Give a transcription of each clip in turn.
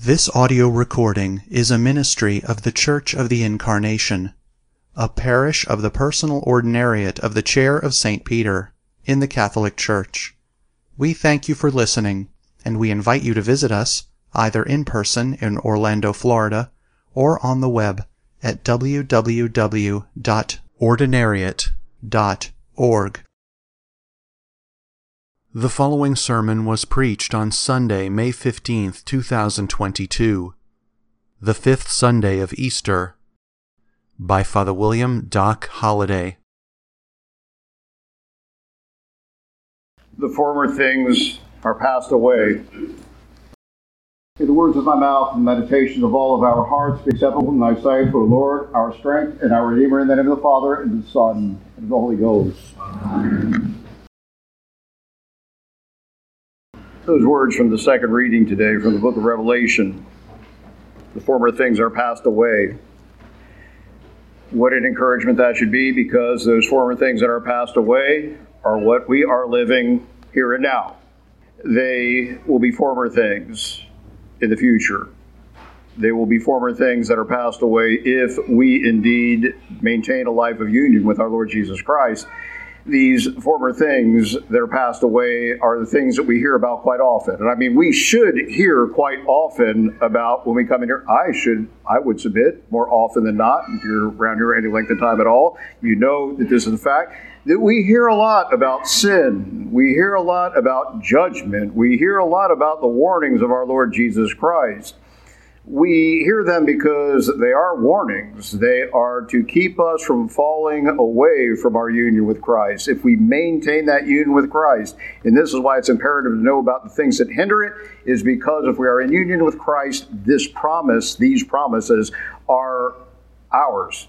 This audio recording is a ministry of the Church of the Incarnation, a parish of the personal ordinariate of the Chair of St. Peter in the Catholic Church. We thank you for listening, and we invite you to visit us either in person in Orlando, Florida, or on the web at www.ordinariate.org. The following sermon was preached on Sunday, May 15th, 2022, the fifth Sunday of Easter, by Father William Doc Holliday. The former things are passed away. May the words of my mouth and the meditation of all of our hearts be acceptable in thy sight, for Lord, our strength and our Redeemer, in the name of the Father, and the Son, and the Holy Ghost. Amen. Those words from the second reading today from the book of Revelation. The former things are passed away. What an encouragement that should be, because those former things that are passed away are what we are living here and now. They will be former things in the future. They will be former things that are passed away if we indeed maintain a life of union with our Lord Jesus Christ. These former things that are passed away are the things that we hear about quite often. And I mean, we should hear quite often about when we come in here. I would submit more often than not, if you're around here any length of time at all, you know that this is a fact, that we hear a lot about sin. We hear a lot about judgment. We hear a lot about the warnings of our Lord Jesus Christ. We hear them because they are warnings. They are to keep us from falling away from our union with Christ. If we maintain that union with Christ, and this is why it's imperative to know about the things that hinder it, is because if we are in union with Christ, these promises are ours.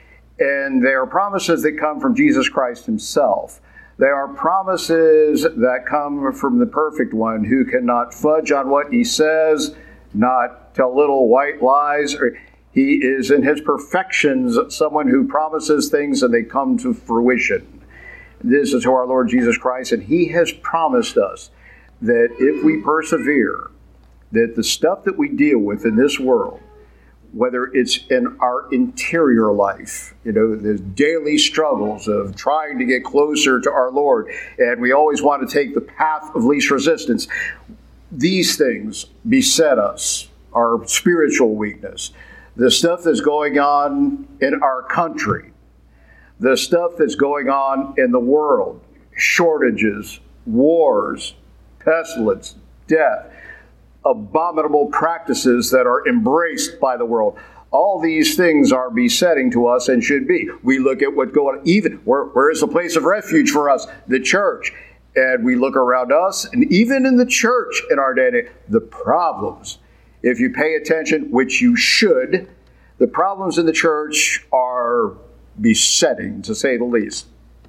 And they are promises that come from Jesus Christ himself. They are promises that come from the perfect one, who cannot fudge on what he says, not tell little white lies. He is in his perfections someone who promises things and they come to fruition. This is who our Lord Jesus Christ, and he has promised us that if we persevere, that the stuff that we deal with in this world, whether it's in our interior life, the daily struggles of trying to get closer to our Lord, and we always want to take the path of least resistance, these things beset us, our spiritual weakness, the stuff that's going on in our country, the stuff that's going on in the world, shortages, wars, pestilence, death, abominable practices that are embraced by the world. All these things are besetting to us and should be. We look at what's going on, even where is the place of refuge for us? The church. And we look around us, and even in the church in our day, the problems, if you pay attention, which you should, the problems in the church are besetting, to say the least.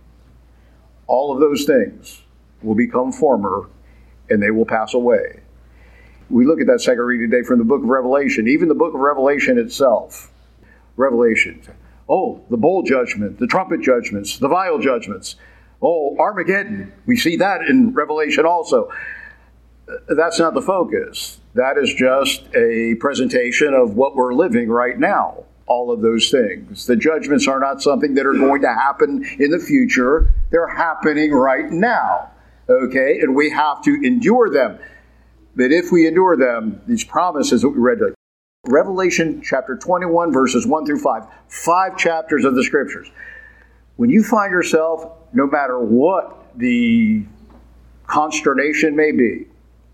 All of those things will become former, and they will pass away. We look at that second reading today from the book of Revelation, even the book of Revelation itself. Revelation. Oh, the bowl judgment, the trumpet judgments, the vial judgments. Oh, Armageddon. We see that in Revelation also. That's not the focus. That is just a presentation of what we're living right now. All of those things. The judgments are not something that are going to happen in the future. They're happening right now. Okay? And we have to endure them. But if we endure them, these promises that we read, Revelation chapter 21, verses 1 through 5, 5 chapters of the Scriptures. When you find yourself, no matter what the consternation may be,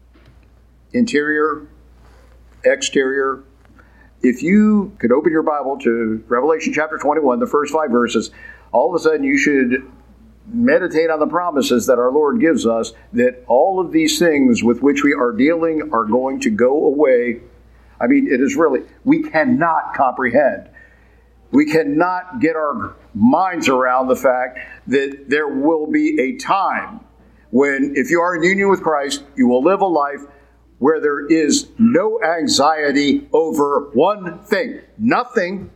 interior, exterior, if you could open your Bible to Revelation chapter 21, the first 5 verses, all of a sudden you should meditate on the promises that our Lord gives us, that all of these things with which we are dealing are going to go away. I mean, it is really, we cannot comprehend. We cannot get our minds around the fact that there will be a time when, if you are in union with Christ, you will live a life where there is no anxiety over one thing. Nothing.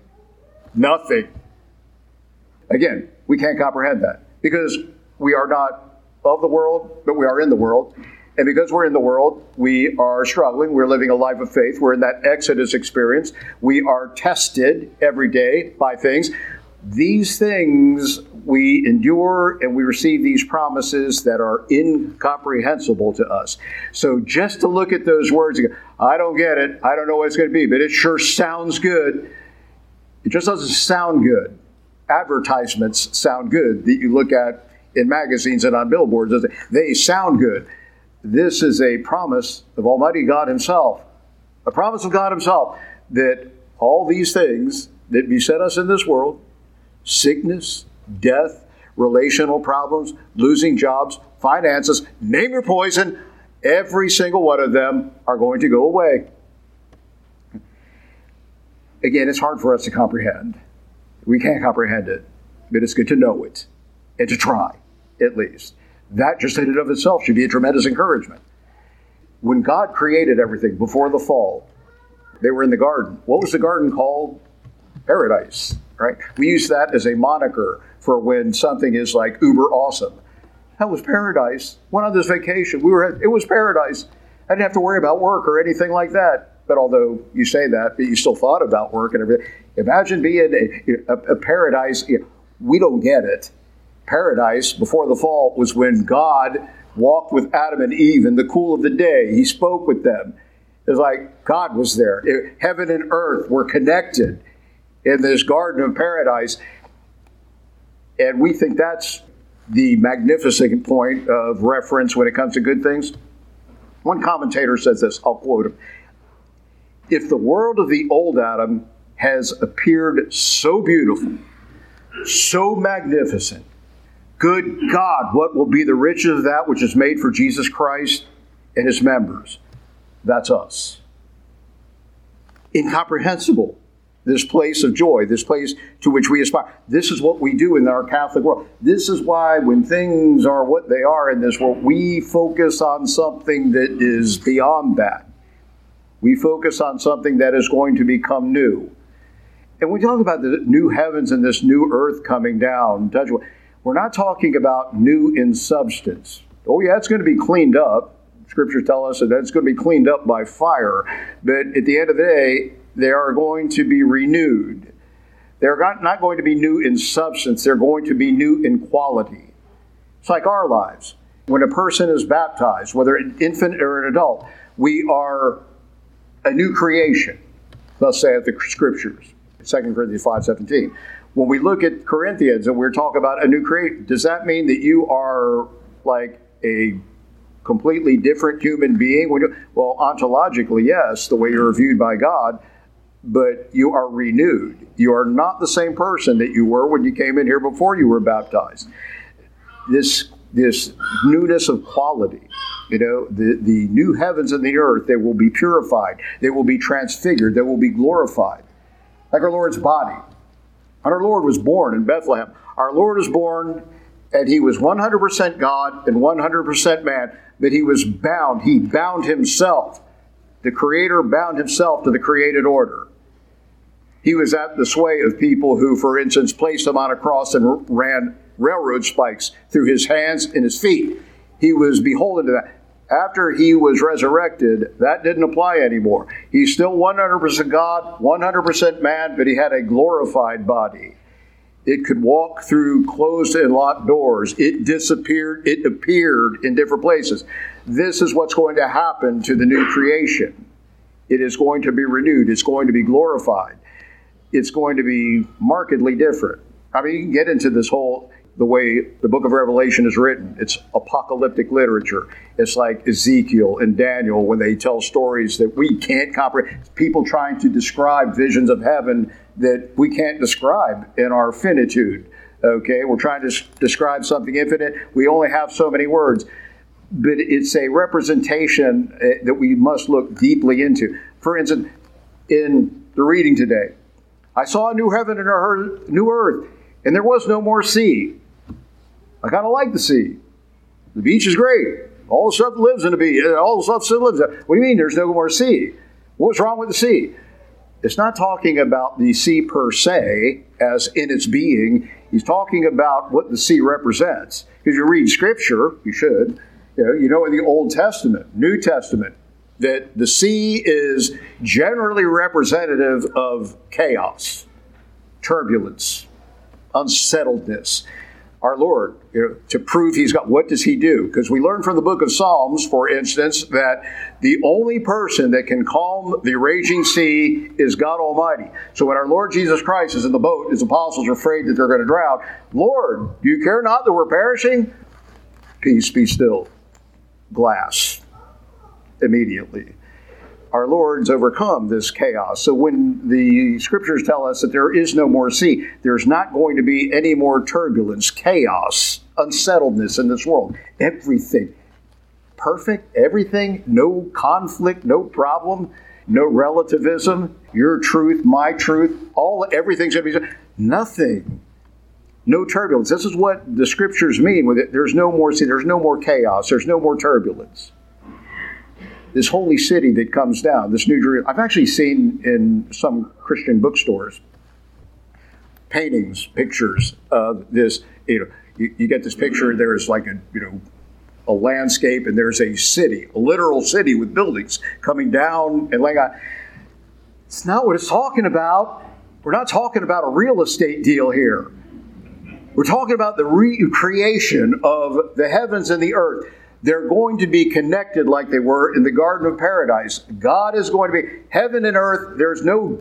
Again, we can't comprehend that because we are not of the world, but we are in the world. And because we're in the world, we are struggling. We're living a life of faith. We're in that Exodus experience. We are tested every day by things. These things we endure, and we receive these promises that are incomprehensible to us. So just to look at those words and go, I don't get it. I don't know what it's going to be, but it sure sounds good. It just doesn't sound good. Advertisements sound good that you look at in magazines and on billboards. They sound good. This is a promise of Almighty God Himself. A promise of God Himself that all these things that beset us in this world, sickness, death, relational problems, losing jobs, finances, name your poison, every single one of them are going to go away. Again, it's hard for us to comprehend. We can't comprehend it, but it's good to know it and to try, at least. That just in and of itself should be a tremendous encouragement. When God created everything before the fall, they were in the garden. What was the garden called? Paradise, right? We use that as a moniker for when something is like uber awesome. That was paradise. Went on this vacation. It was paradise. I didn't have to worry about work or anything like that. But although you say that, but you still thought about work and everything. Imagine being a paradise. We don't get it. Paradise before the fall was when God walked with Adam and Eve in the cool of the day. He spoke with them. It was like God was there. Heaven and earth were connected in this garden of paradise. And we think that's the magnificent point of reference when it comes to good things. One commentator says this, I'll quote him. If the world of the old Adam has appeared so beautiful, so magnificent, good God, what will be the riches of that which is made for Jesus Christ and His members? That's us. Incomprehensible. This place of joy, this place to which we aspire. This is what we do in our Catholic world. This is why when things are what they are in this world, we focus on something that is beyond that. We focus on something that is going to become new. And when we talk about the new heavens and this new earth coming down, we're not talking about new in substance. Oh yeah, it's going to be cleaned up. Scriptures tell us that it's going to be cleaned up by fire. But at the end of the day, they are going to be renewed. They're not going to be new in substance. They're going to be new in quality. It's like our lives. When a person is baptized, whether an infant or an adult, we are a new creation. Thus saith the Scriptures, 2 Corinthians 5:17. When we look at Corinthians and we're talking about a new creation, does that mean that you are like a completely different human being? Well, ontologically, yes, the way you're viewed by God, but you are renewed. You are not the same person that you were when you came in here before you were baptized. This newness of quality, the new heavens and the earth, they will be purified. They will be transfigured. They will be glorified. Like our Lord's body. And our Lord was born in Bethlehem. Our Lord was born, and He was 100% God and 100% man, but He was bound. He bound Himself. The Creator bound Himself to the created order. He was at the sway of people who, for instance, placed Him on a cross and ran railroad spikes through His hands and His feet. He was beholden to that. After He was resurrected, that didn't apply anymore. He's still 100% God, 100% man, but He had a glorified body. It could walk through closed and locked doors. It disappeared. It appeared in different places. This is what's going to happen to the new creation. It is going to be renewed. It's going to be glorified. It's going to be markedly different. I mean, you can get into this whole, the way the book of Revelation is written. It's apocalyptic literature. It's like Ezekiel and Daniel when they tell stories that we can't comprehend. People trying to describe visions of heaven that we can't describe in our finitude. Okay, we're trying to describe something infinite. We only have so many words. But it's a representation that we must look deeply into. For instance, in the reading today, I saw a new heaven and a new earth, and there was no more sea. I kind of like the sea. The beach is great. All the stuff that lives in the beach, all the stuff still lives there. What do you mean there's no more sea? What's wrong with the sea? It's not talking about the sea per se, as in its being. He's talking about what the sea represents. Because you read Scripture, you should, You know in the Old Testament, New Testament, that the sea is generally representative of chaos, turbulence, unsettledness. Our Lord, to prove He's God, what does He do? Because we learn from the book of Psalms, for instance, that the only person that can calm the raging sea is God Almighty. So when our Lord Jesus Christ is in the boat, His apostles are afraid that they're going to drown. Lord, do you care not that we're perishing? Peace, be still. Glass. Immediately. Our Lord's overcome this chaos. So when the scriptures tell us that there is no more sea, there's not going to be any more turbulence, chaos, unsettledness in this world. Everything perfect, everything, no conflict, no problem, no relativism, your truth, my truth, everything's going to be nothing. No turbulence. This is what the scriptures mean with it. There's no more sea, there's no more chaos, there's no more turbulence. This holy city that comes down, this New Jerusalem. I've actually seen in some Christian bookstores paintings, pictures of this. You get this picture. There's like a landscape, and there's a city, a literal city with buildings coming down and laying out. It's not what it's talking about. We're not talking about a real estate deal here. We're talking about the recreation of the heavens and the earth. They're going to be connected like they were in the Garden of Paradise. God is going to be heaven and earth. There's no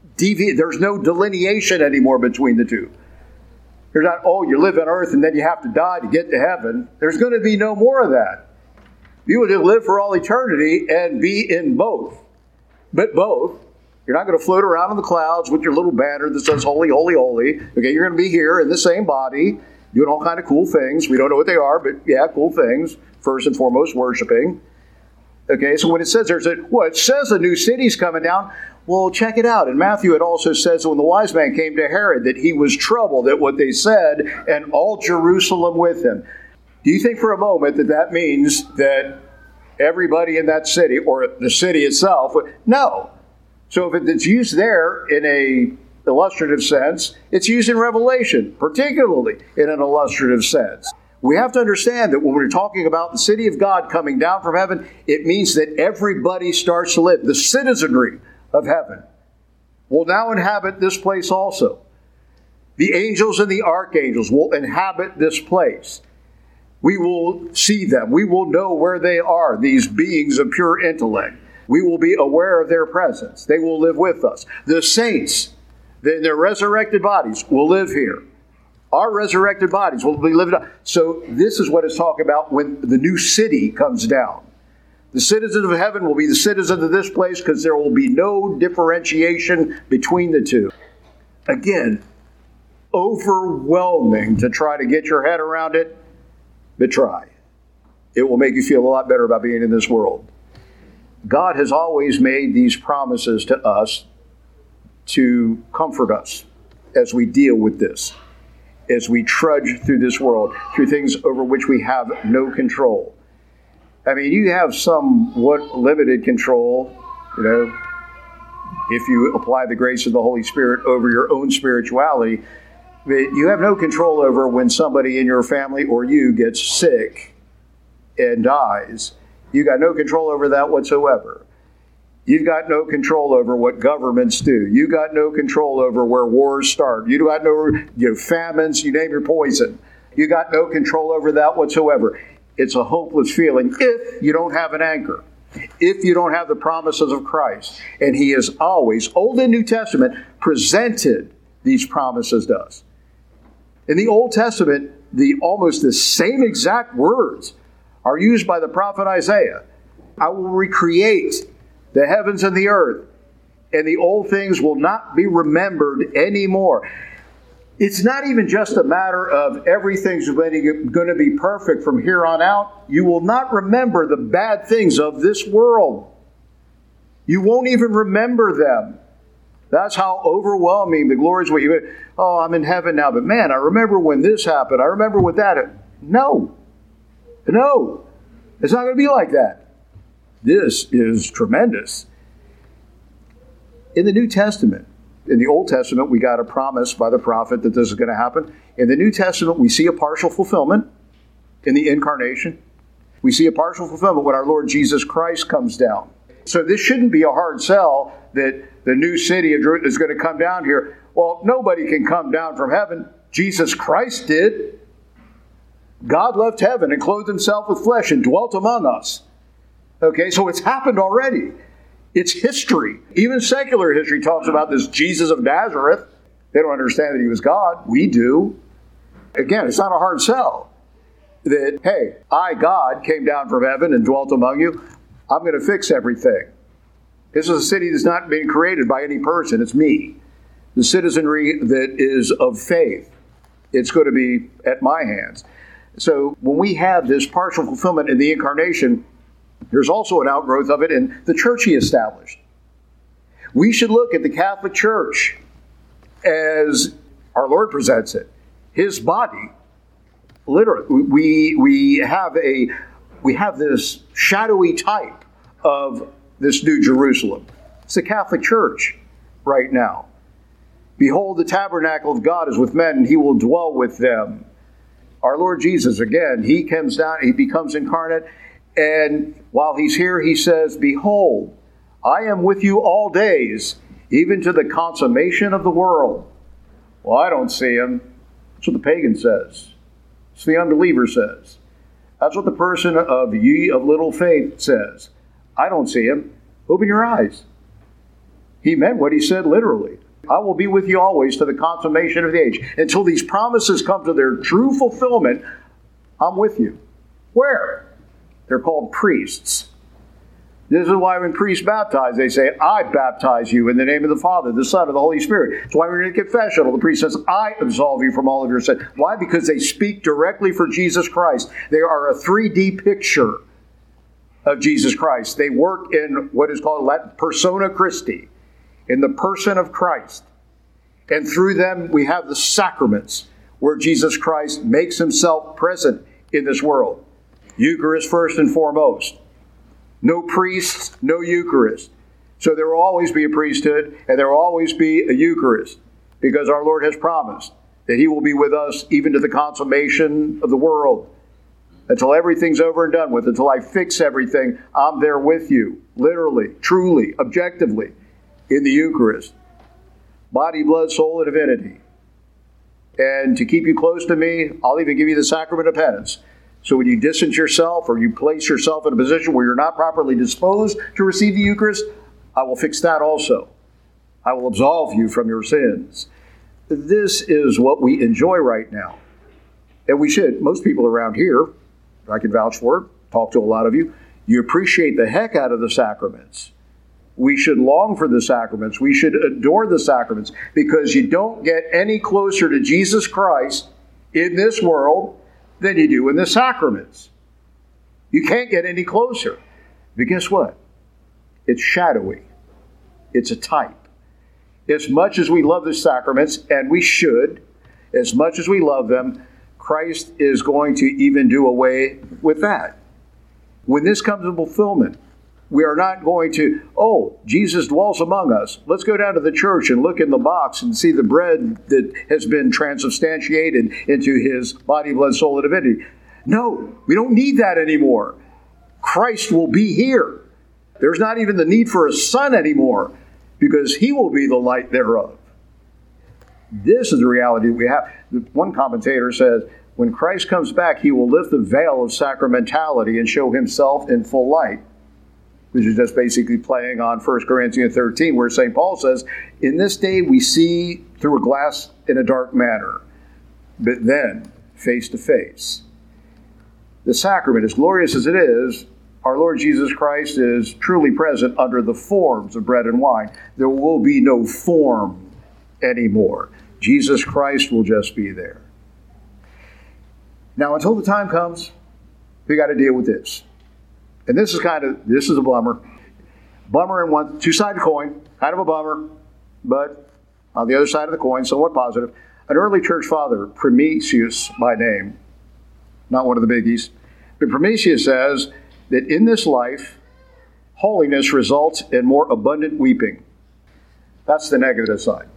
delineation anymore between the two. There's not, you live on earth and then you have to die to get to heaven. There's going to be no more of that. You will just live for all eternity and be in both. But both. You're not going to float around in the clouds with your little banner that says holy, holy, holy. Okay, you're going to be here in the same body, doing all kind of cool things. We don't know what they are, but yeah, cool things. First and foremost, worshiping. Okay, so when it says it says a new city's coming down. Well, check it out. In Matthew, it also says when the wise man came to Herod that he was troubled at what they said, and all Jerusalem with him. Do you think for a moment that means that everybody in that city, or the city itself, no. So if it's used there in a illustrative sense, it's used in Revelation, particularly in an illustrative sense. We have to understand that when we're talking about the city of God coming down from heaven, it means that everybody starts to live. The citizenry of heaven will now inhabit this place also. The angels and the archangels will inhabit this place. We will see them. We will know where they are, these beings of pure intellect. We will be aware of their presence. They will live with us. The saints, their resurrected bodies, will live here. Our resurrected bodies will be lived up. So this is what it's talking about when the new city comes down. The citizens of heaven will be the citizens of this place because there will be no differentiation between the two. Again, overwhelming to try to get your head around it, but try. It will make you feel a lot better about being in this world. God has always made these promises to us to comfort us as we deal with this, as we trudge through this world, through things over which we have no control. I mean, you have somewhat limited control, if you apply the grace of the Holy Spirit over your own spirituality. But you have no control over when somebody in your family or you gets sick and dies. You got no control over that whatsoever. You've got no control over what governments do. You got no control over where wars start. You got no famines, you name your poison. You got no control over that whatsoever. It's a hopeless feeling if you don't have an anchor, if you don't have the promises of Christ. And He has always, Old and New Testament, presented these promises to us. In the Old Testament, almost the same exact words are used by the prophet Isaiah. I will recreate the heavens and the earth, and the old things will not be remembered anymore. It's not even just a matter of everything's going to be perfect from here on out. You will not remember the bad things of this world. You won't even remember them. That's how overwhelming the glories will be. Oh, I'm in heaven now, but man, I remember when this happened. I remember what that happened. No, it's not going to be like that. This is tremendous. In the New Testament, in the Old Testament, we got a promise by the prophet that this is going to happen. In the New Testament, we see a partial fulfillment in the incarnation. We see a partial fulfillment when our Lord Jesus Christ comes down. So this shouldn't be a hard sell that the new city of Jerusalem is going to come down here. Well, nobody can come down from heaven. Jesus Christ did. God left heaven and clothed himself with flesh and dwelt among us. Okay, so it's happened already. It's history. Even secular history talks about this Jesus of Nazareth. They don't understand that he was God. We do. Again, it's not a hard sell. That, hey, I, God, came down from heaven and dwelt among you. I'm going to fix everything. This is a city that's not being created by any person. It's me. The citizenry that is of faith. It's going to be at my hands. So when we have this partial fulfillment in the incarnation, there's also an outgrowth of it in the church he established. We should look at the Catholic Church as our Lord presents it. His body. Literally, we have this shadowy type of this new Jerusalem. It's the Catholic Church right now. Behold, the tabernacle of God is with men, and he will dwell with them. Our Lord Jesus, again, he comes down, he becomes incarnate, and while he's here, he says, behold, I am with you all days, even to the consummation of the world. Well, I don't see him. That's what the pagan says. That's what the unbeliever says. That's what the person of ye of little faith says. I don't see him. Open your eyes. He meant what he said literally. I will be with you always to the consummation of the age. Until these promises come to their true fulfillment, I'm with you. Where? They're called priests. This is why when priests baptize, they say, I baptize you in the name of the Father, the Son, and the Holy Spirit. That's why when you're in a confessional, the priest says, I absolve you from all of your sin. Why? Because they speak directly for Jesus Christ. They are a 3D picture of Jesus Christ. They work in what is called Latin persona Christi, in the person of Christ. And through them, we have the sacraments where Jesus Christ makes himself present in this world. Eucharist first and foremost. No priests, no Eucharist. So there will always be a priesthood and there will always be a Eucharist because our Lord has promised that he will be with us even to the consummation of the world. Until everything's over and done with, until I fix everything, I'm there with you, literally, truly, objectively, in the Eucharist. Body, blood, soul, and divinity. And to keep you close to me, I'll even give you the sacrament of penance. So when you distance yourself or you place yourself in a position where you're not properly disposed to receive the Eucharist, I will fix that also. I will absolve you from your sins. This is what we enjoy right now. And we should. Most people around here, I can vouch for it, talk to a lot of you, you appreciate the heck out of the sacraments. We should long for the sacraments. We should adore the sacraments because you don't get any closer to Jesus Christ in this world than you do in the sacraments. You can't get any closer. But guess what? It's shadowy. It's a type. As much as we love the sacraments, and we should, as much as we love them, Christ is going to even do away with that. When this comes to fulfillment, we are not going to, oh, Jesus dwells among us. Let's go down to the church and look in the box and see the bread that has been transubstantiated into his body, blood, soul, and divinity. No, we don't need that anymore. Christ will be here. There's not even the need for a sun anymore because he will be the light thereof. This is the reality we have. One commentator says, when Christ comes back, he will lift the veil of sacramentality and show himself in full light. Which is just basically playing on 1 Corinthians 13, where St. Paul says, in this day we see through a glass in a dark manner, but then face to face. The sacrament, as glorious as it is, our Lord Jesus Christ is truly present under the forms of bread and wine. There will be no form anymore. Jesus Christ will just be there. Now, until the time comes, we got to deal with this. And this is a bummer. Bummer and one, two-sided coin, kind of a bummer, but on the other side of the coin, somewhat positive. An early church father, Primitius by name, not one of the biggies, but Primitius says that in this life, holiness results in more abundant weeping. That's the negative side.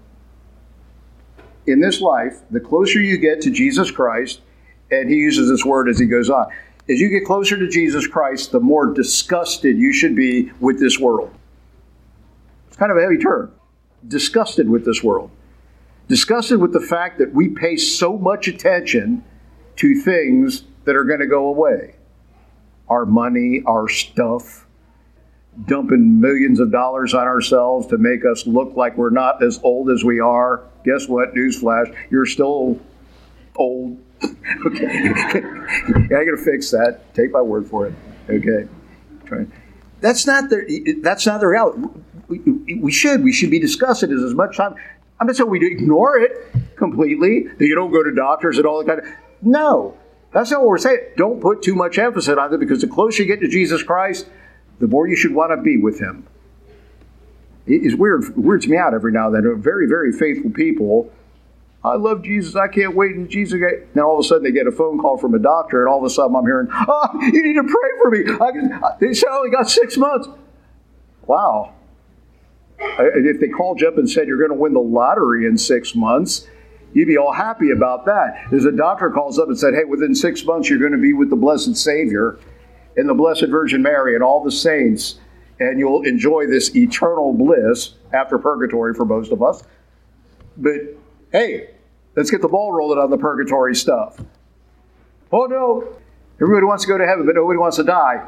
In this life, the closer you get to Jesus Christ, and he uses this word as he goes on, As you get closer to Jesus Christ, the more disgusted you should be with this world. It's kind of a heavy term. Disgusted with this world. Disgusted with the fact that we pay so much attention to things that are going to go away. Our money, our stuff, dumping millions of dollars on ourselves to make us look like we're not as old as we are. Guess what? Newsflash, you're still old. Okay. I got to fix that. Take my word for it. Okay. That's not the reality. We should be discussing it as much time. I'm not saying we ignore it completely, that you don't go to doctors and all that kind of. No, that's not what we're saying. Don't put too much emphasis on it, because the closer you get to Jesus Christ, the more you should want to be with Him. It weirds me out every now and then. Very, very faithful people. I love Jesus. I can't wait until Jesus. Then all of a sudden they get a phone call from a doctor, and all of a sudden I'm hearing, "Oh, you need to pray for me. They said I only got 6 months." Wow. If they called you up and said you're going to win the lottery in 6 months, you'd be all happy about that. As a doctor calls up and said, "Hey, within 6 months you're going to be with the Blessed Savior and the Blessed Virgin Mary and all the saints, and you'll enjoy this eternal bliss after purgatory for most of us. But hey, let's get the ball rolling on the purgatory stuff." Oh no, everybody wants to go to heaven, but nobody wants to die.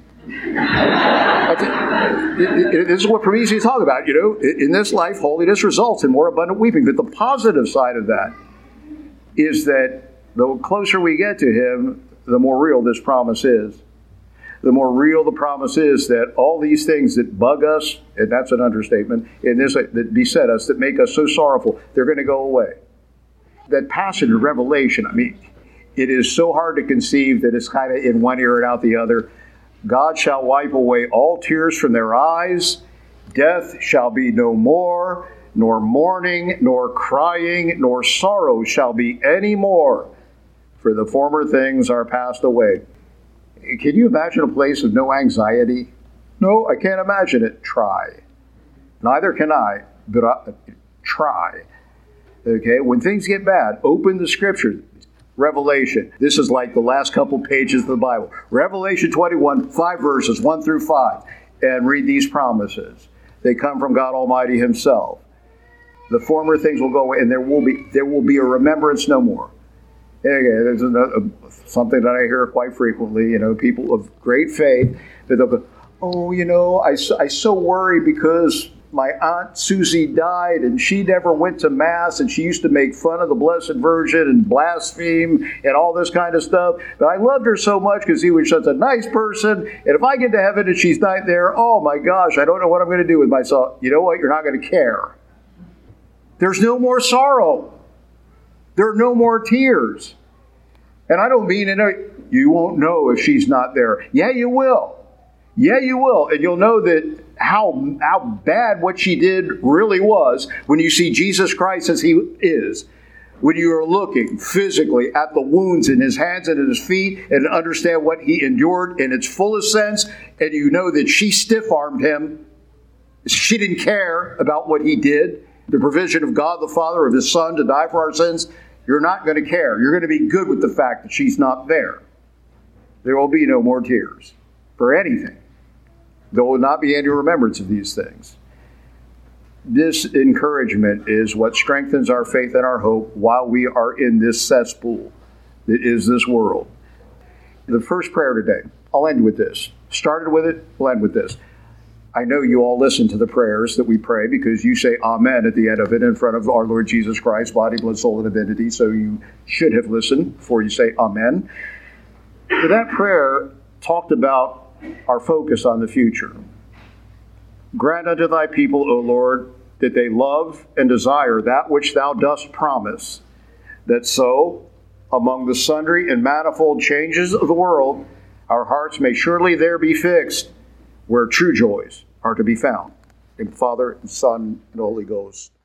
This is what Prometheus talk about, In this life, holiness results in more abundant weeping. But the positive side of that is that the closer we get to Him, the more real this promise is. The more real the promise is that all these things that bug us, and that's an understatement, that beset us, that make us so sorrowful, they're going to go away. That passage of Revelation, it is so hard to conceive that it's kind of in one ear and out the other. God shall wipe away all tears from their eyes. Death shall be no more, nor mourning, nor crying, nor sorrow shall be any more, for the former things are passed away. Can you imagine a place of no anxiety? No, I can't imagine it. Try. Neither can I, but try. Okay, when things get bad, open the Scripture. Revelation. This is like the last couple pages of the Bible. Revelation 21, 5 verses, 1 through 5. And read these promises. They come from God Almighty Himself. The former things will go away, and there will be a remembrance no more. Again, there's something that I hear quite frequently, people of great faith, that they'll go, "Oh, I so worry because my Aunt Susie died, and she never went to Mass, and she used to make fun of the Blessed Virgin and blaspheme and all this kind of stuff. But I loved her so much because she was such a nice person. And if I get to heaven and she's not there, oh my gosh, I don't know what I'm going to do with myself." You know what? You're not going to care. There's no more sorrow. There are no more tears. And I don't mean you won't know if she's not there. Yeah, you will. Yeah, you will. And you'll know that how bad what she did really was when you see Jesus Christ as He is. When you are looking physically at the wounds in His hands and in His feet and understand what He endured in its fullest sense, and you know that she stiff-armed Him. She didn't care about what He did. The provision of God the Father, of His Son to die for our sins. You're not going to care. You're going to be good with the fact that she's not there. There will be no more tears for anything. There will not be any remembrance of these things. This encouragement is what strengthens our faith and our hope while we are in this cesspool that is this world. The first prayer today, I'll end with this. Started with it, we'll end with this. I know you all listen to the prayers that we pray because you say amen at the end of it in front of our Lord Jesus Christ, body, blood, soul, and divinity. So you should have listened before you say amen. But that prayer talked about our focus on the future. Grant unto thy people, O Lord, that they love and desire that which thou dost promise, that so, among the sundry and manifold changes of the world, our hearts may surely there be fixed, where true joys are to be found. In Father, and Son, and Holy Ghost.